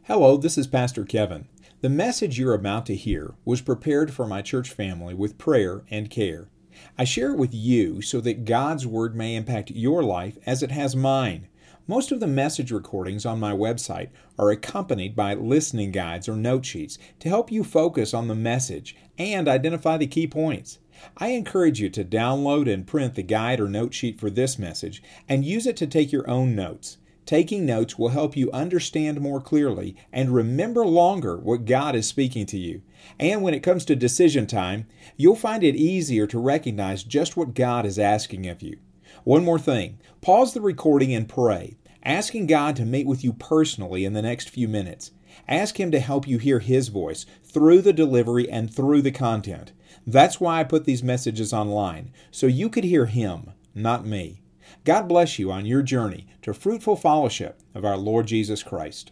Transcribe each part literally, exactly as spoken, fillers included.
Hello, this is Pastor Kevin. The message you're about to hear was prepared for my church family with prayer and care. I share it with you so that God's Word may impact your life as it has mine. Most of the message recordings on my website are accompanied by listening guides or note sheets to help you focus on the message and identify the key points. I encourage you to download and print the guide or note sheet for this message and use it to take your own notes. Taking notes will help you understand more clearly and remember longer what God is speaking to you. And when it comes to decision time, you'll find it easier to recognize just what God is asking of you. One more thing, pause the recording and pray, asking God to meet with you personally in the next few minutes. Ask Him to help you hear His voice through the delivery and through the content. That's why I put these messages online, so you could hear Him, not me. God bless you on your journey to fruitful fellowship of our Lord Jesus Christ.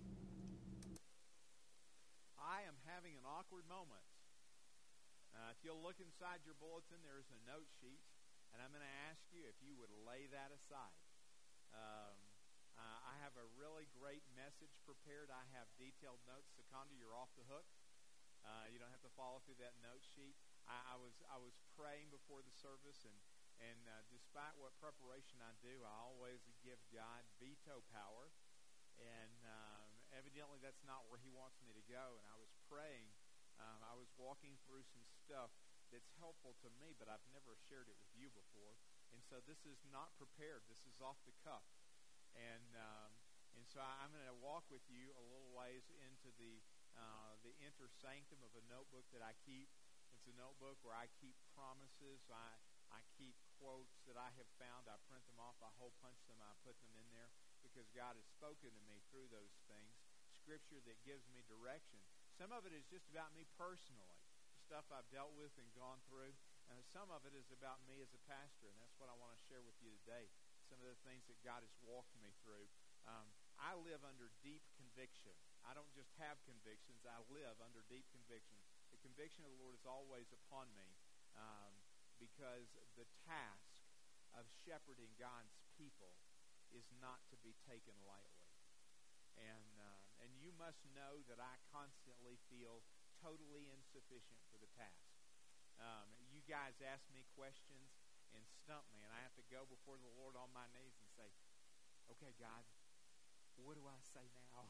I am having an awkward moment. Uh, if you'll look inside your bulletin, there is a note sheet, and I'm going to ask you if you would lay that aside. Um, uh, I have a really great message prepared. I have detailed notes. Seconda, you're off the hook. Uh, you don't have to follow through that note sheet. I, I was I was praying before the service, and And uh, despite what preparation I do, I always give God veto power. And um, evidently that's not where He wants me to go. And I was praying. Um, I was walking through some stuff that's helpful to me, but I've never shared it with you before. And so this is not prepared. This is off the cuff. And um, and so I'm going to walk with you a little ways into the uh, the inner sanctum of a notebook that I keep. It's a notebook where I keep promises. I I keep quotes that I have found. I print them off. I hole punch them. I put them in there because God has spoken to me through those things. Scripture that gives me direction. Some of it is just about me personally, stuff I've dealt with and gone through. Uh, some of it is about me as a pastor, and that's what I want to share with you today. Some of the things that God has walked me through. Um, I live under deep conviction. I don't just have convictions. I live under deep conviction. The conviction of the Lord is always upon me. Um, because the task of shepherding God's people is not to be taken lightly. And uh, and you must know that I constantly feel totally insufficient for the task. Um, you guys ask me questions and stump me, and I have to go before the Lord on my knees and say, okay, God, what do I say now?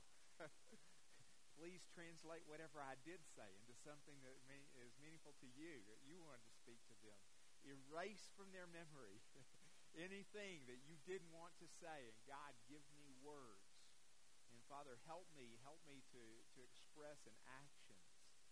Please translate whatever I did say into something that is meaningful to you, that you wanted to speak to them. Erase from their memory anything that you didn't want to say, and God, give me words. And Father, help me, help me to, to express in actions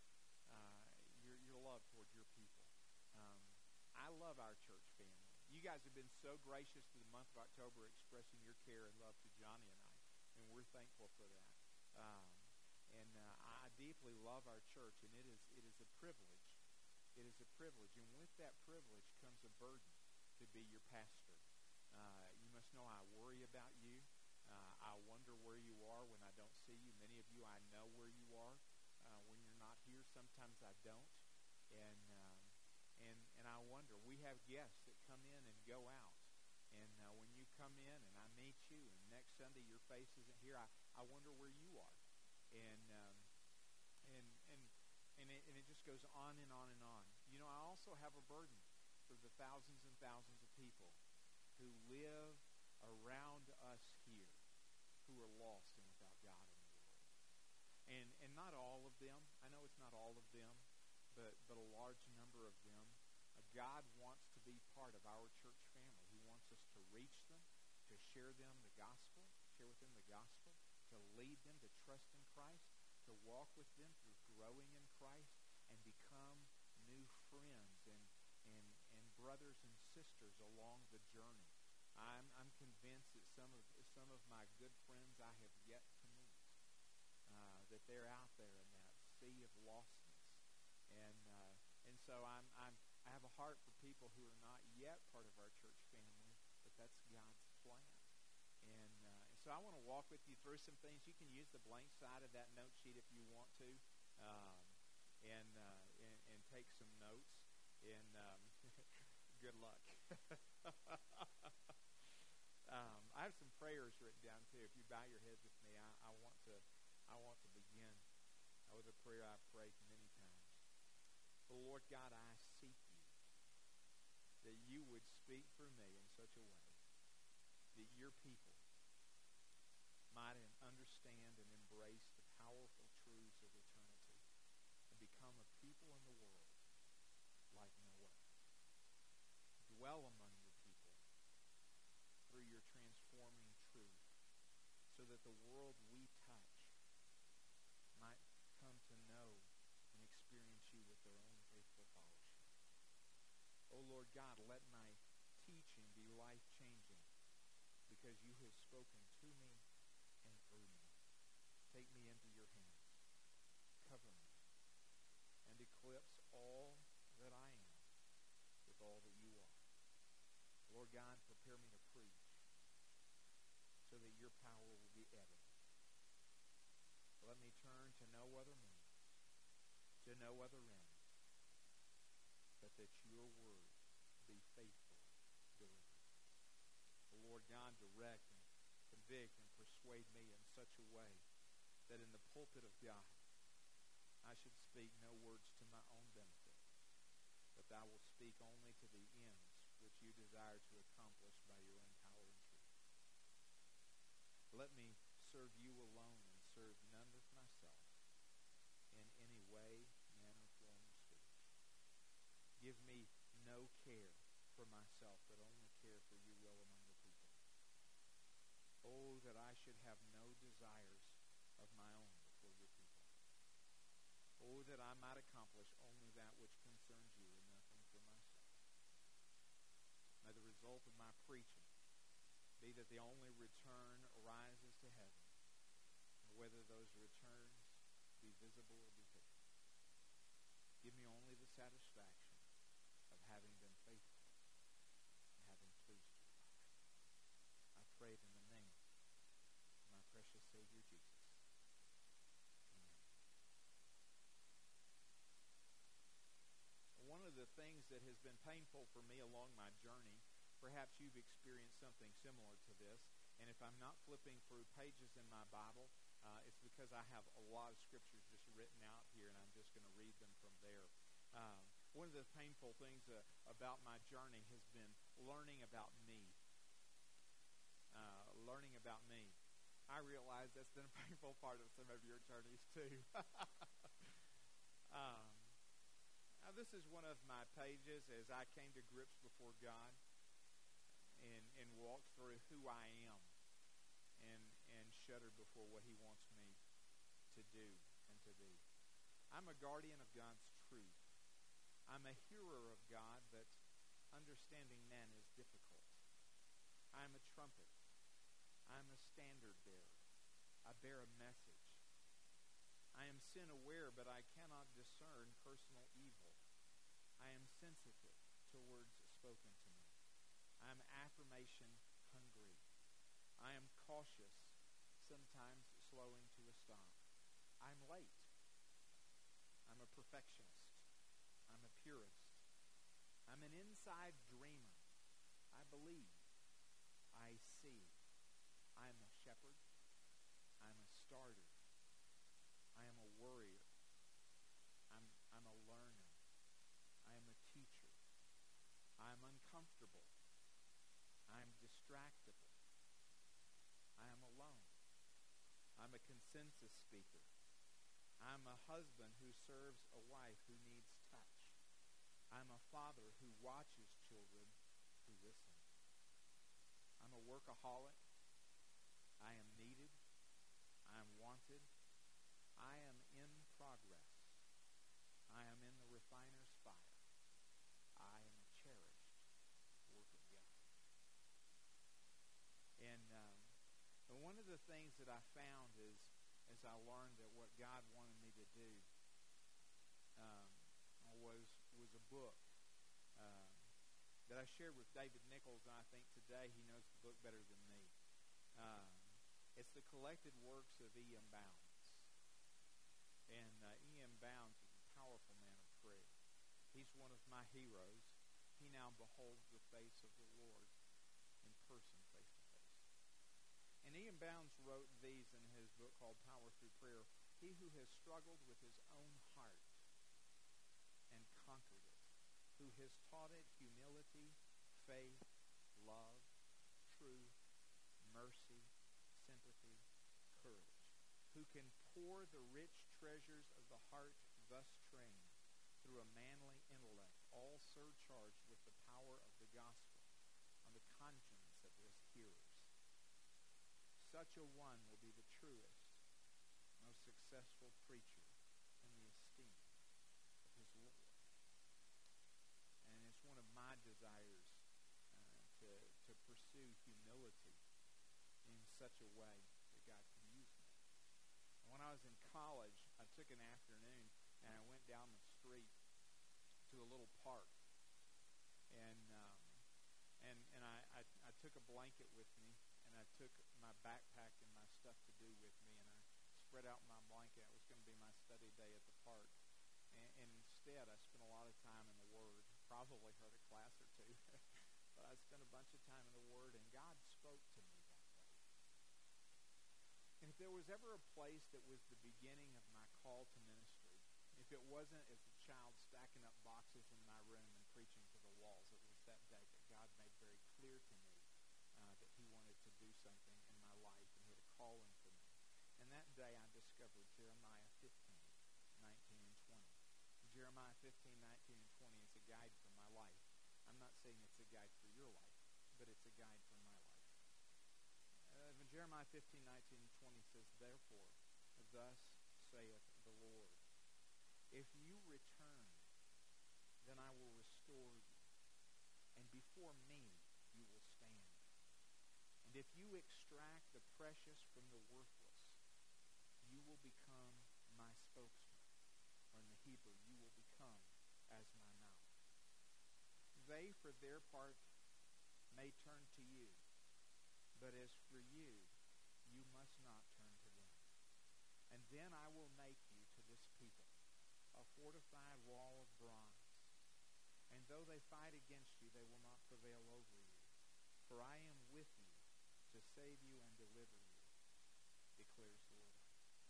uh, your, your love towards your people. Um, I love our church family. You guys have been so gracious through the month of October expressing your care and love to Johnny and I, and we're thankful for that. Um, and uh, I deeply love our church, and it is it is a privilege. It is a privilege, and with that privilege comes a burden to be your pastor. Uh, you must know I worry about you. Uh, I wonder where you are when I don't see you. Many of you, I know where you are uh, when you're not here. Sometimes I don't, and um, and and I wonder. We have guests that come in and go out, and uh, when you come in and I meet you, and next Sunday your face isn't here, I, I wonder where you are, and um, and and. And it, and it just goes on and on and on. You know, I also have a burden for the thousands and thousands of people who live around us here who are lost and without God in the world. And and not all of them. I know it's not all of them, but, but a large number of them. Uh, God wants to be part of our church family. He wants us to reach them, to share them the gospel, share with them the gospel, to lead them to trust in Christ, to walk with them through growing in Christ and become new friends and and and brothers and sisters along the journey. I'm I'm convinced that some of some of my good friends I have yet to meet, uh, that they're out there in that sea of lostness, and uh, and so I'm I'm I have a heart for people who are not yet part of our church family, but that's God's plan. And uh, so I want to walk with you through some things. You can use the blank side of that note sheet if you want to, um, and, uh, and and take some notes. And um, good luck. um, I have some prayers written down too. If you bow your heads with me, I, I want to I prayer I've prayed many times. But Lord God, I seek you, that you would speak through me in such a way that your people might understand and embrace the powerful truths of eternity and become a people in the world like no other. Dwell among your people through your transforming truth so that the world we touch might come to know and experience you with their own faithful fellowship. Oh Lord God, let my teaching be life-changing because you have spoken to me and through me. Take me into your hands. Cover me and eclipse all that I am with all that you are. Lord God, prepare me to preach so that your power will be evident. Let me turn to no other means, to no other end, but that your word be faithfully delivered. Lord God, direct and convict and persuade me in such a way that in the pulpit of God I should speak no words to my own benefit, but thou wilt speak only to the ends which you desire to accomplish by your own power and truth. Let me serve you alone and serve none with myself in any way, manner, form, or speech. Give me no care for myself, but only care for your will among the people. Oh, that I should have no desires of my own before your people. Oh, that I might accomplish only that which concerns you and nothing for myself. May the result of my preaching be that the only return arises to heaven, and whether those returns be visible or be hidden. Give me only the satisfaction of having been faithful and having pleased you. I pray it in the name of my precious Savior Jesus. Amen. One of the things that has been painful for me along my journey, perhaps you've experienced something similar to this, and if I'm not flipping through pages in my Bible, uh, it's because I have a lot of scriptures just written out here, and I'm just going to read them from there. Um, one of the painful things uh, about my journey has been learning about me. Uh, learning about me. I realize that's been a painful part of some of your journeys too. um, now this is one of my pages as I came to grips before God and, and walked through who I am and, and shuddered before what he wants me to do and to be. I'm a guardian of God's truth. I'm a hearer of God, but understanding men is difficult. I'm a trumpet. I'm a standard bearer. I bear a message. I am sin aware, but I cannot discern personal evil. I am sensitive to words spoken to me. I am affirmation hungry. I am cautious, sometimes slowing to a stop. I'm late. I'm a perfectionist. I'm a purist. I'm an inside dreamer. I believe. I see. I'm a shepherd. I'm a starter. I am a worrier. I'm, I'm a learner. I am a teacher. I'm uncomfortable. I'm distractible. I am alone. I'm a consensus speaker. I'm a husband who serves a wife who needs touch. I'm a father who watches children who listen. I'm a workaholic. I am needed. I am wanted. I am in progress. I am in the refiner's fire. I am a cherished work of God. And um, but one of the things that I found is, as I learned that what God wanted me to do um, was was a book um, that I shared with David Nichols, and I think today he knows the book better than me. Um, it's the collected works of E M Bounds. And uh, E M Bounds is a powerful man of prayer. He's one of my heroes. He now beholds the face of the Lord in person, face to face. And E M Bounds wrote these in his book called Power Through Prayer. He who has struggled with his own heart and conquered it, who has taught it humility, faith, love, truth, mercy, sympathy, courage, who can pour the rich treasures of the heart thus trained through a manly intellect, all surcharged with the power of the gospel on the conscience of his hearers. Such a one will be the truest, most successful preacher in the esteem of his Lord. And it's one of my desires uh, to, to pursue humility in such a way that God can use me. And when I was in college, I took an afternoon and I went down the street to a little park. And um, and and I, I, I took a blanket with me, and I took my backpack and my stuff to do with me, and I spread out my blanket. It was going to be my study day at the park. And, and instead, I spent a lot of time in the Word. Probably heard a class or two. But I spent a bunch of time in the Word, and God spoke to me that day. And if there was ever a place that was the beginning of my call to ministry, if it wasn't as a child stacking up boxes in my room and preaching to the walls, it was that day that God made very clear to me uh, that he wanted to do something in my life, and he had a calling for me. And that day I discovered Jeremiah fifteen, nineteen, and twenty. Jeremiah fifteen, nineteen, and twenty is a guide for my life. I'm not saying it's a guide for your life, but it's a guide for my life. Uh, Jeremiah fifteen, nineteen, and twenty says, "Therefore, thus saith the Lord, if you return, then I will restore you, and before me you will stand. And if you extract the precious from the worthless, you will become my spokesman." Or in the Hebrew, you will become as my mouth. "They, for their part, may turn to you, but as for you, you must not turn to them. And then I will make you to this people a fortified wall of bronze. And though they fight against you, they will not prevail over you. For I am with you to save you and deliver you, declares the Lord."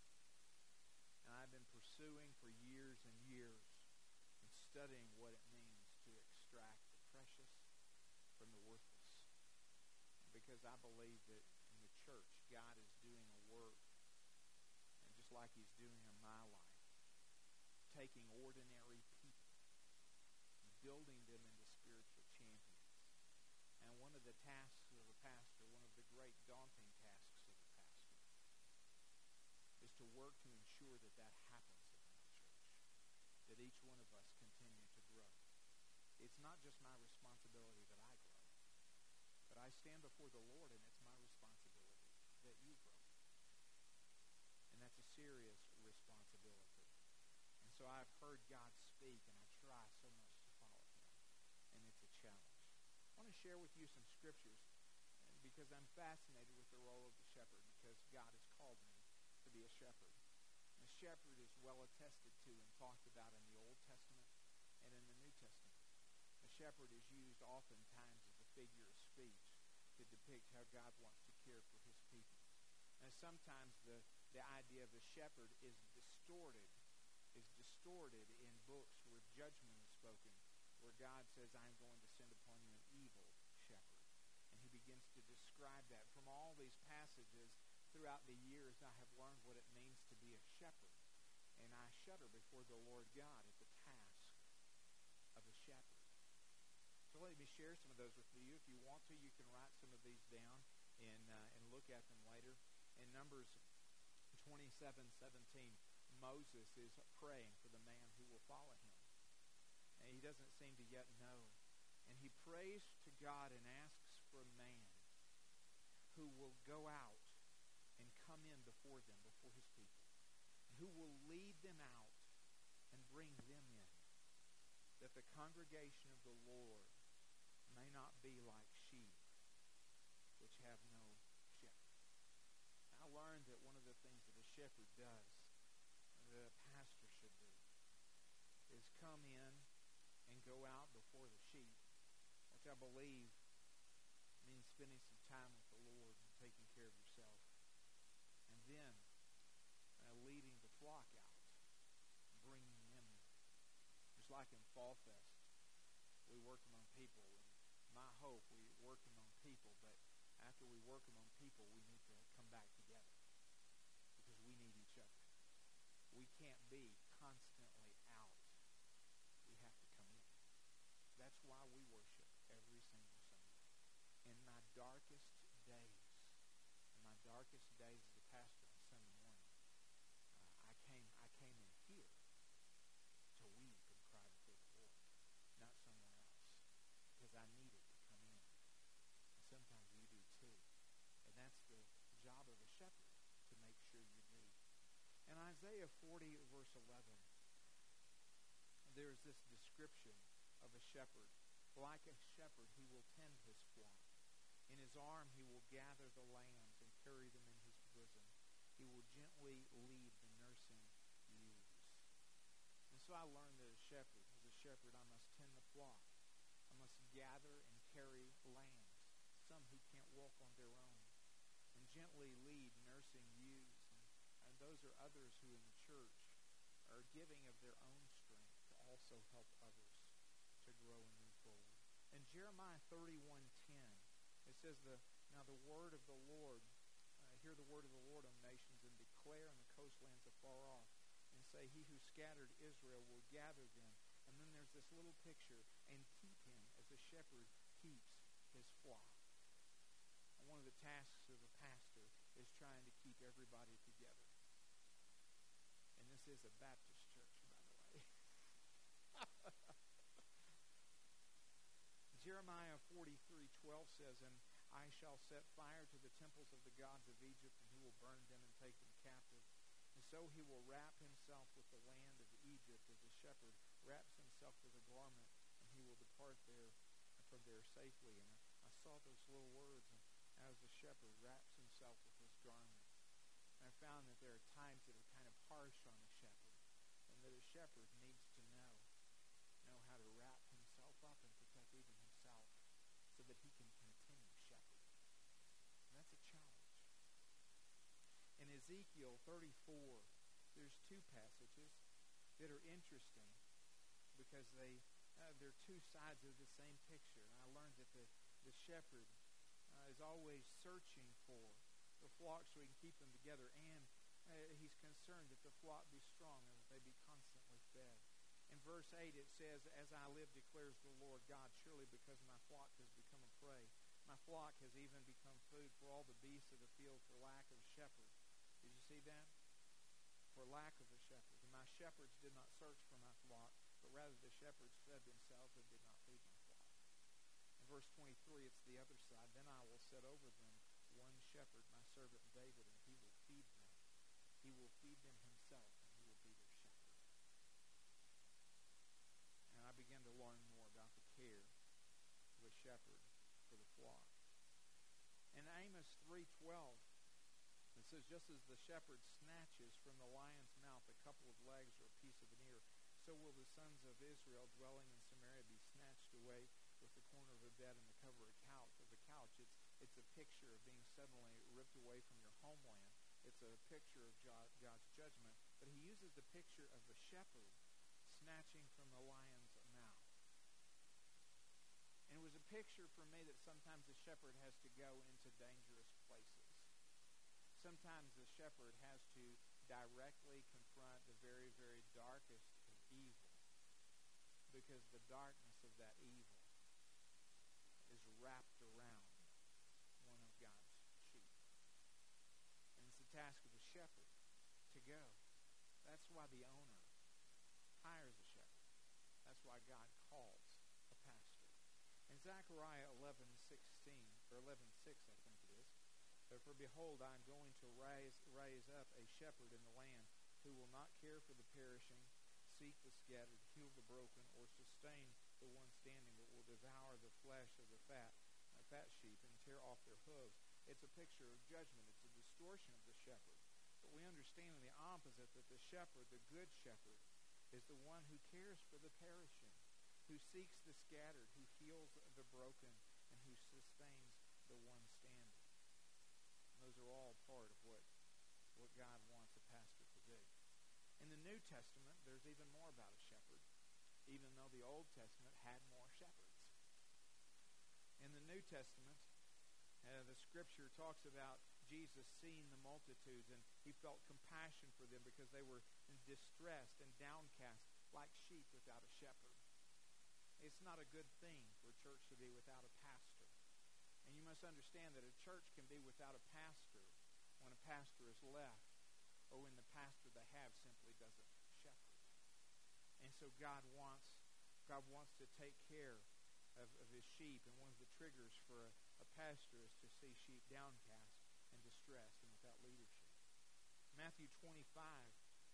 And I've been pursuing for years and years and studying what it means to extract the precious from the worthless. Because I believe that in the church, God is doing a work, and just like he's doing in my life, taking ordinary people, building them into spiritual champions. And one of the tasks of a pastor, one of the great daunting tasks of a pastor, is to work to ensure that that happens in our church, that each one of us continue to grow. It's not just my responsibility that I grow, but I stand before the Lord, and it's my responsibility that you grow. And that's a serious responsibility. And so I've heard God speak, and I try so much to follow him. And it's a challenge. I want to share with you some scriptures because I'm fascinated with the role of the shepherd, because God has called me to be a shepherd. And a shepherd is well attested to and talked about in the Old Testament and in the New Testament. A shepherd is used oftentimes as a figure of speech to depict how God wants to care for his people. And sometimes the, the idea of a shepherd is distorted is distorted in books where judgment is spoken, where God says, "I'm going to send upon you an evil shepherd." And he begins to describe that. From all these passages throughout the years, I have learned what it means to be a shepherd. And I shudder before the Lord God at the task of a shepherd. So let me share some of those with you. If you want to, you can write some of these down and, uh, and look at them later. In Numbers twenty-seven seventeen, Moses is praying for the man who will follow him. And he doesn't seem to yet know. And he prays to God and asks for a man who will go out and come in before them, before his people, who will lead them out and bring them in, that the congregation of the Lord may not be like sheep which have no shepherd. I learned that one of the things that a shepherd does, that a pastor should do, is come in and go out before the sheep, which I believe means spending some time with the Lord and taking care of yourself, and then uh, leading the flock out people. And my hope, we work among people, but after we work among people, we need to come back together because we need each other. We can't be constantly out. We have to come in. That's why we worship every single Sunday. In my darkest days, in my darkest days as a pastor on Sunday morning, uh, I came I came in here to weep and cry before the Lord, not somewhere else, because I needed to come in. And sometimes you do too. And that's the job of a shepherd, to make sure you do. In Isaiah forty, verse eleven, there's this description of a shepherd. Like a shepherd, he will tend his flock. In his arm he will gather the lambs and carry them in his bosom. He will gently lead the nursing ewes. And so I learned that as a shepherd, as a shepherd, I must tend the flock. I must gather and carry lambs, some who can't walk on their own, and gently lead nursing ewes. And, and those are others who in the church are giving of their own strength to also help others to grow and move forward. In Jeremiah thirty-one ten, it says, the now the word of the Lord, uh, hear the word of the Lord, O nations, and declare in the coastlands afar off, and say, he who scattered Israel will gather them. And then there's this little picture, and keep him as a shepherd keeps his flock. And one of the tasks of a pastor is trying to keep everybody together. And this is a Baptist church, by the way. Jeremiah forty-three twelve says, and I shall set fire to the temples of the gods of Egypt, and he will burn them and take them captive. And so he will wrap himself with the land of Egypt as a shepherd wraps himself with a garment, and he will depart there from there safely. And I saw those little words, and as a shepherd wraps himself with his garment. And I found that there are times that are kind of harsh on a shepherd, and that a shepherd needs to know, know how to wrap himself up and protect even himself so that he can continue shepherding. And that's a challenge. In Ezekiel thirty-four, there's two passages that are interesting because they, uh, they're two sides of the same picture. And I learned that the, the shepherd uh, is always searching for the flock so he can keep them together, and uh, he's concerned that the flock be strong and that they be constantly fed. In verse eight it says, as I live, declares the Lord God, surely because my flock has become a prey, my flock has even become food for all the beasts of the field for lack of a shepherd. Did you see that? For lack of a shepherd. And my shepherds did not search for my flock, but rather the shepherds fed themselves and did not feed my flock. In verse twenty-three, it's the other side. Then I will set over them one shepherd, my servant David, and he will feed them. He will feed them himself, and he will be their shepherd. And I began to learn more about the care of a shepherd for the flock. In Amos three twelve, it says, just as the shepherd snatches from the lion's mouth a couple of legs or a piece of an ear, so will the sons of Israel dwelling in Samaria be snatched away with the corner of a bed and the cover of a couch. Of a couch. It's, it's a picture of being suddenly ripped away from your homeland. It's a picture of God's judgment. But he uses the picture of the shepherd snatching from the lion's mouth. And it was a picture for me that sometimes the shepherd has to go into dangerous places. Sometimes the shepherd has to directly confront the very, very darkest of evil, because the darkness of that evil is wrapped around one of God's sheep. And it's the task of the shepherd to go. That's why the owner hires a shepherd. That's why God calls a pastor. In Zechariah eleven sixteen, or eleven six, I think it is, for behold, I am going to raise, raise up a shepherd in the land who will not care for the perishing, seek the scattered, heal the broken, or sustain the one standing, but will devour the flesh of the fat, uh, fat sheep and tear off their hooves. It's a picture of judgment. It's a distortion of the shepherd. But we understand in the opposite that the shepherd, the good shepherd, is the one who cares for the perishing, who seeks the scattered, who heals the broken, and who sustains the one standing. Those are all part of what, what God wants a pastor to do. In the New Testament, there's even more about a shepherd, even though the Old Testament had more shepherds. In the New Testament, uh, the Scripture talks about Jesus seeing the multitudes, and he felt compassion for them because they were distressed and downcast like sheep without a shepherd. It's not a good thing for a church to be without a pastor. And you must understand that a church can be without a pastor when a pastor is left, or when the pastor they have simply doesn't shepherd. And so God wants God wants to take care of, of his sheep, and one of the triggers for a, a pastor is to see sheep downcast and distressed and without leadership. Matthew twenty-five,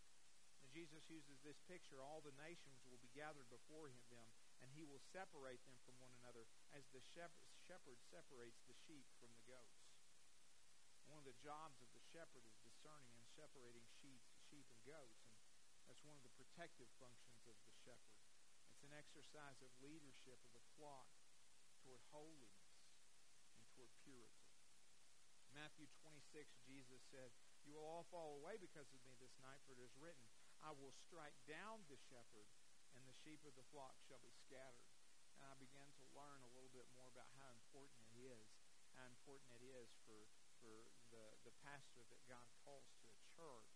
Jesus uses this picture. All the nations will be gathered before him, them, and he will separate them from one another as the shepherd, shepherd separates the sheep from the goats. One of the jobs of the shepherd is discerning and separating sheep, sheep and goats, and that's one of the protective functions of the shepherd. It's an exercise of leadership of the flock toward holiness and toward purity. Matthew twenty-six, Jesus said, "You will all fall away because of me this night, for it is written, I will strike down the shepherd, and the sheep of the flock shall be scattered." And I began to learn a little bit more about how important it is, how important it is for, for the, the pastor that God calls to a church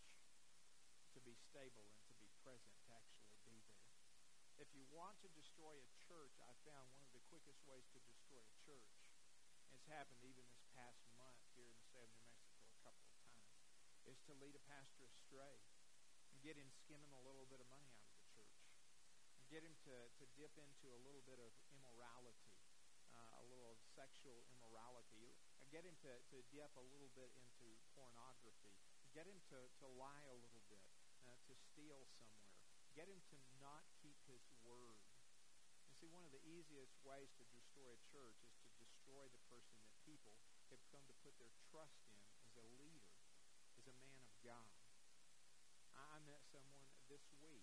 to be stable and to be present, to actually be there. If you want to destroy a church, I found one of the quickest ways to destroy a church, and it's happened even this past month here in the state of New Mexico a couple of times, is to lead a pastor astray and get him skimming a little bit of money out of the church, and get him to, to dip into a little bit of immorality, uh, a little of sexual immorality, and get him to, to dip a little bit into pornography, get him to, to lie a little bit, uh, to steal somewhere, get him to not keep his word. You see, one of the easiest ways to destroy a church is to destroy the person that people have come to put their trust in as a leader, as a man of God. I met someone this week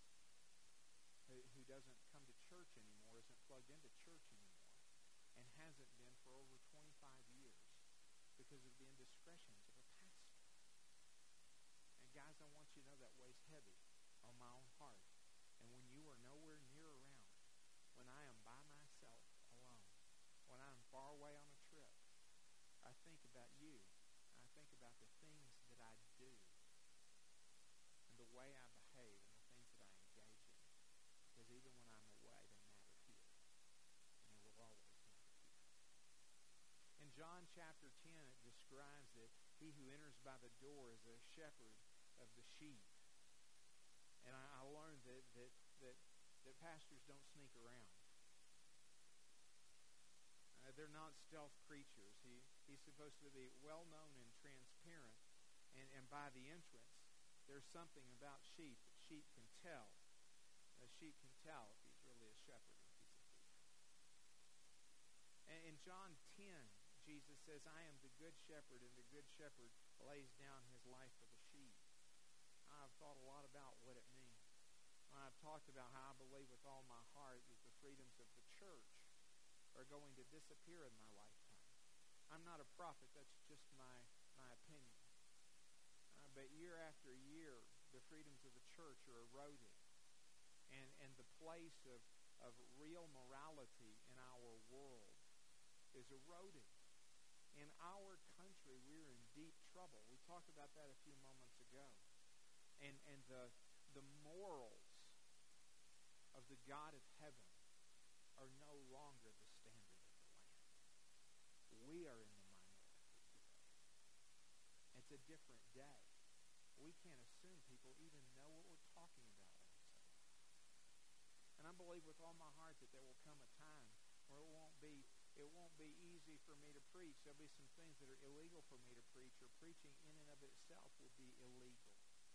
who, who doesn't come to church anymore, isn't plugged into church anymore, and hasn't been for over twenty-five years because of the indiscretions of a pastor. And guys, I want you to know that weighs heavy on my own heart. And when you are nowhere near around, when I am by myself alone, when I am far away on a trip, I think about you. I think about the things that I do, the way I behave, and the things that I engage in. Because even when I'm away, they matter here. And they will always matter here. In John chapter ten, it describes that he who enters by the door is a shepherd of the sheep. And I, I learned that, that, that, that pastors don't sneak around. Uh, they're not stealth creatures. He, he's supposed to be well-known and transparent. And, and by the entrance, there's something about sheep that sheep can tell. A sheep can tell if he's really a shepherd or if he's a thief. And in John ten, Jesus says, "I am the good shepherd, and the good shepherd lays down his life for the sheep." I've thought a lot about what it means. I've talked about how I believe with all my heart that the freedoms of the church are going to disappear in my lifetime. I'm not a prophet. That's just my, my opinion. Uh, but year after year, the freedoms of the church are eroding. And, and the place of, of real morality in our world is eroding. In our country, we're in deep trouble. We talked about that a few moments ago. And, and the, the morals of the God of heaven are no longer the standard of the land. We are in the minority today. It's a different day. We can't assume people even know what we're talking about when we say that. And I believe with all my heart that there will come a time where it won't be it won't be easy for me to preach. There'll be some things that are illegal for me to preach, or preaching in and of itself will be illegal.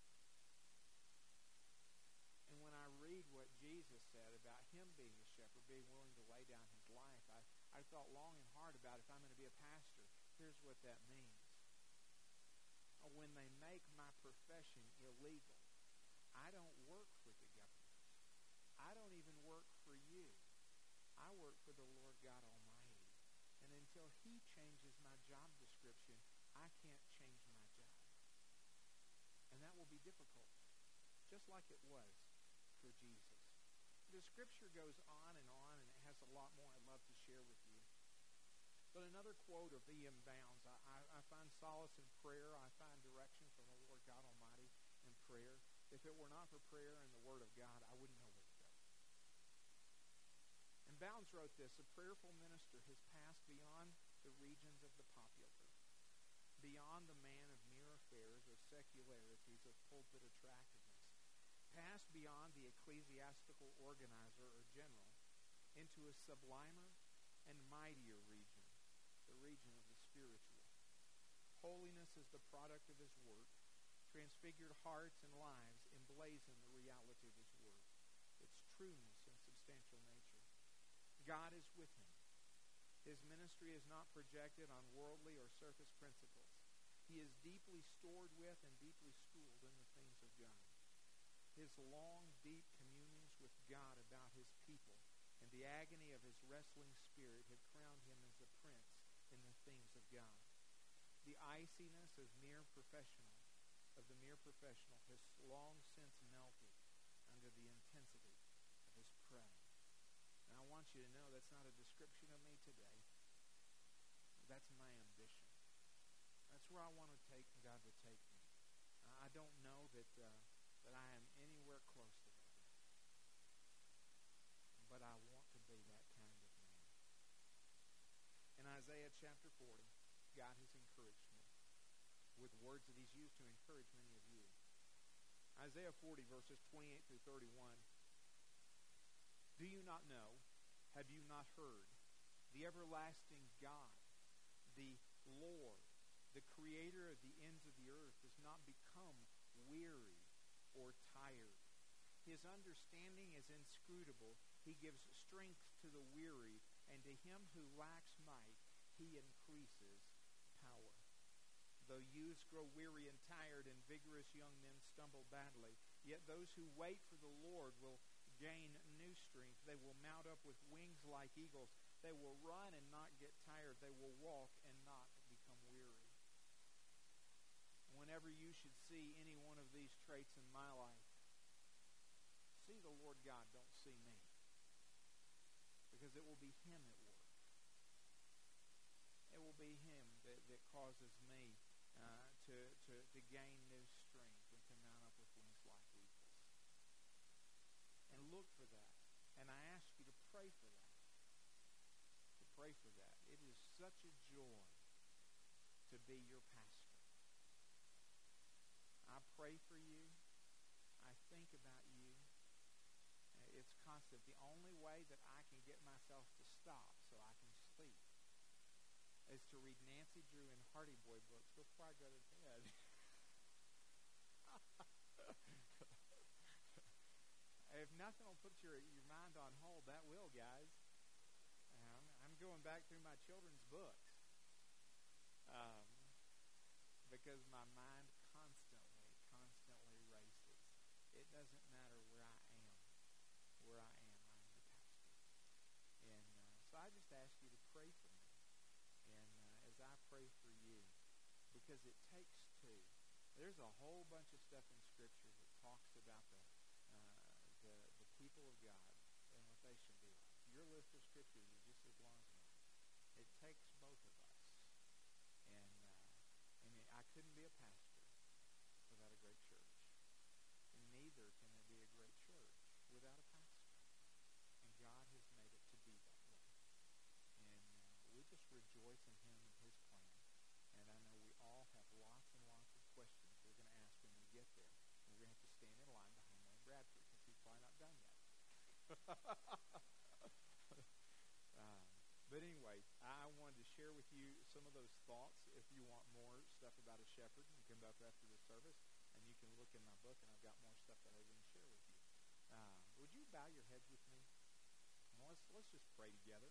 And when I read what Jesus said about him being a shepherd, being willing to lay down his life, I, I thought long and hard about if I'm going to be a pastor, here's what that means. When they make my profession illegal, I don't work for the government. I don't even work for you. I work for the Lord God Almighty. And until he changes my job description, I can't change my job. And that will be difficult, just like it was for Jesus. The scripture goes on and on, and it has a lot more I'd love to share with you. But another quote of E M. Bounds, I, I, I find solace in prayer. I find direction from the Lord God Almighty in prayer. If it were not for prayer and the Word of God, I wouldn't know where to go. And Bounds wrote this: a prayerful minister has passed beyond the regions of the popular, beyond the man of mere affairs or secularities of pulpit attractiveness, passed beyond the ecclesiastical organizer or general into a sublimer and mightier region, the region of the spiritual. Holiness is the product of his work. Transfigured hearts and lives emblazon the reality of his word, its trueness and substantial nature. God is with him. His ministry is not projected on worldly or surface principles. He is deeply stored with and deeply schooled in the things of God. His long, deep communings with God about his people and the agony of his wrestling spirit have crowned him as a prince in the things of God. The iciness of mere professional, of the mere professional, has long since melted under the intensity of his prayer. And I want you to know that's not a description of me today. That's my ambition. That's where I want to take God to take me. I don't know that uh, that I am anywhere close to that yet. But I want to be that kind of man. In Isaiah chapter forty, God has encouraged me with words that he's used to encourage many of you. Isaiah forty, verses twenty-eight through thirty-one. Do you not know? Have you not heard? The everlasting God, the Lord, the creator of the ends of the earth, does not become weary or tired. His understanding is inscrutable. He gives strength to the weary, and to him who lacks might, he increases power. Though youths grow weary and tired, and vigorous young men stumble badly, yet those who wait for the Lord will gain new strength. They will mount up with wings like eagles. They will run and not get tired. They will walk and not become weary. Whenever you should see any one of these traits in my life, see the Lord God, don't see me. Because it will be him at work. It will be him that, that causes me uh, to, to, to gain new strength and to mount up with wings like eagles. And look for that. And I ask you to pray for that. To pray for that. It is such a joy to be your pastor. I pray for you. I think about you. It's constant. The only way that I can get myself to stop so I can sleep is to read Nancy Drew and Hardy Boy books before I go to bed. If nothing will put your, your mind on hold, that will, guys. Um, I'm going back through my children's books um, because my mind constantly, constantly races. It doesn't matter where I am. Where I am, I'm the pastor. And uh, so I just ask you to pray for me. And uh, as I pray for you, because it takes two. There's a whole bunch of stuff in Scripture that talks about the uh, the, the people of God and what they should be like. Your list of Scriptures is just as long as mine. It takes both of us. And, uh, and it, I couldn't be a pastor without a great church. And neither can there be a great church without a pastor. And God has made it to be that way. And uh, we just rejoice in him and his plan. And I know we all have lots and lots of questions we're going to ask when we get there. And we're going to have to stand in line behind Wayne Bradford because he's probably not done yet. um, but anyway, I wanted to share with you some of those thoughts. If you want more stuff about a shepherd, you can come up after the service and you can look in my book, and I've got more stuff that I can share with you. Um, would you bow your heads with me? Well, let's, let's just pray together.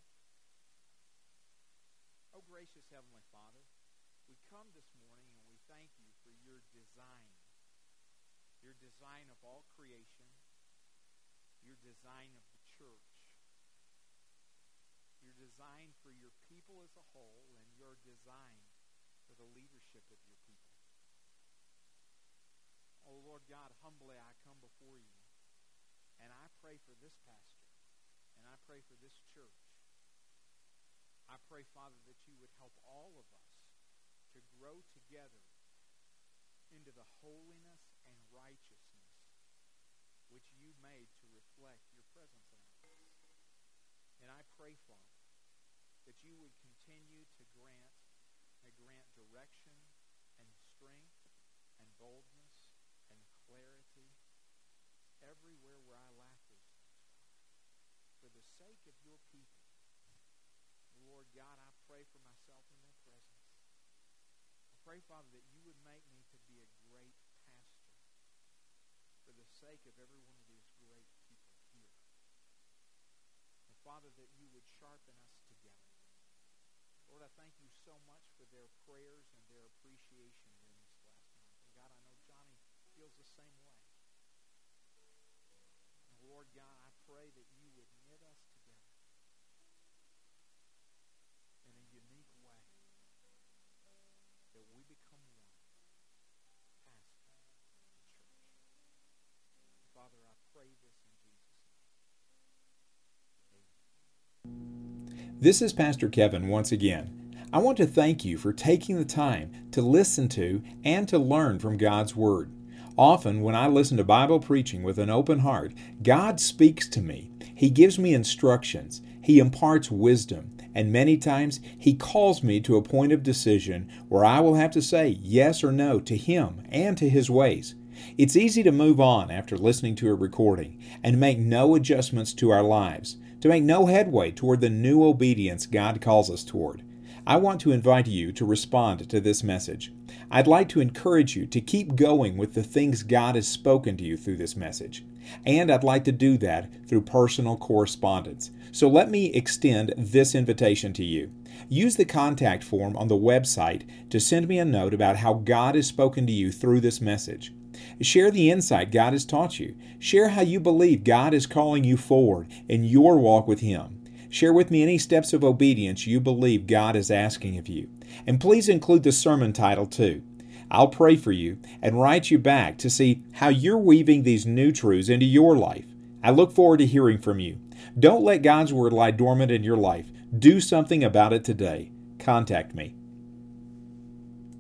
Oh, gracious Heavenly Father, we come this morning and we thank you for your design, your design of all creation, your design of the church, your design for your people as a whole, and your design for the leadership of your people. Oh, Lord God, humbly I come before you, and I pray for this pastor, and I pray for this church. I pray, Father, that you would help all of us to grow together into the holiness and righteousness which you made to reflect your presence in our lives. And I pray, Father, that you would continue to grant, uh, grant direction and strength and boldness and clarity everywhere where I lack those things, Father, for the sake of your people. Lord God, I pray for myself in their presence. I pray, Father, that you would make me to be a great pastor for the sake of every one of these great people here. And Father, that you would sharpen us together. Lord, I thank you so much for their prayers and their appreciation during this last month. And God, I know Johnny feels the same way. And Lord God, I pray that you would knit us together in a unique way, that we become one, pastor and church. Father, I pray this in Jesus' name. Amen. This is Pastor Kevin once again. I want to thank you for taking the time to listen to and to learn from God's Word. Often when I listen to Bible preaching with an open heart, God speaks to me. He gives me instructions. He imparts wisdom. And many times He calls me to a point of decision where I will have to say yes or no to Him and to His ways. It's easy to move on after listening to a recording and make no adjustments to our lives, to make no headway toward the new obedience God calls us toward. I want to invite you to respond to this message. I'd like to encourage you to keep going with the things God has spoken to you through this message. And I'd like to do that through personal correspondence. So let me extend this invitation to you. Use the contact form on the website to send me a note about how God has spoken to you through this message. Share the insight God has taught you. Share how you believe God is calling you forward in your walk with Him. Share with me any steps of obedience you believe God is asking of you. And please include the sermon title too. I'll pray for you and write you back to see how you're weaving these new truths into your life. I look forward to hearing from you. Don't let God's Word lie dormant in your life. Do something about it today. Contact me.